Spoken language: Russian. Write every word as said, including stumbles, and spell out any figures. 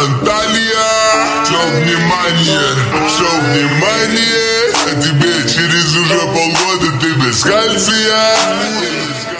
Анталия. Все внимание, все внимание, а тебе через уже полгода ты без кальция.